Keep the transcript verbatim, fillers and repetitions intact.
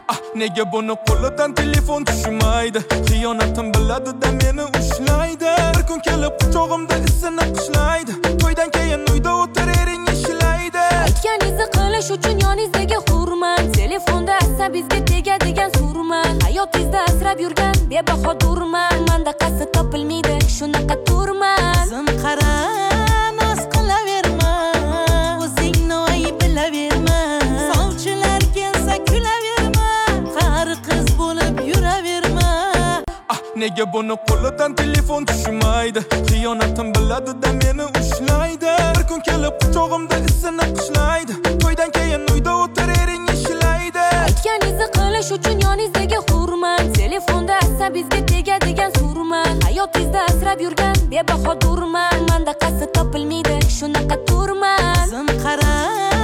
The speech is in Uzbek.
Ah, nega buni qo'lidan telefon tushmaydi? Xiyonatim biladi-da meni ushlaydi. Bir kun kelib quchog'imda isini qishlaydi. To'ydan keyin uyda o'tir ering ishlaydi. Aytganingizni qilish uchun yoningizdagi hurmat, telefonda asabingizga tegadigan surmat, hayotingizda asrab yurgan bebaho durman. Manda qasi topilmaydi shunaqa turman. Qizim qara, noz qilaverma, o'zingni ayb bilaverma. Sovchilar kelsa kulaverma, qari qiz bo'lib yuraverma. Ah, nega buni qo'lidan telefon tushmaydi? Xiyonatim biladi-da meni ushlaydi. Bir kun kelib quchog'imda isini qishlaydi. To'ydan keyin uyda o'tir ering ishlaydi. Aytganingizni qilish uchun yoningizdagi hurmat, telefonda asabingizga tegadigan surmat, hayotingizda asrab yurgan bebaho durman. Manda qasi topilmaydi shunaqa turman. Qizim qara,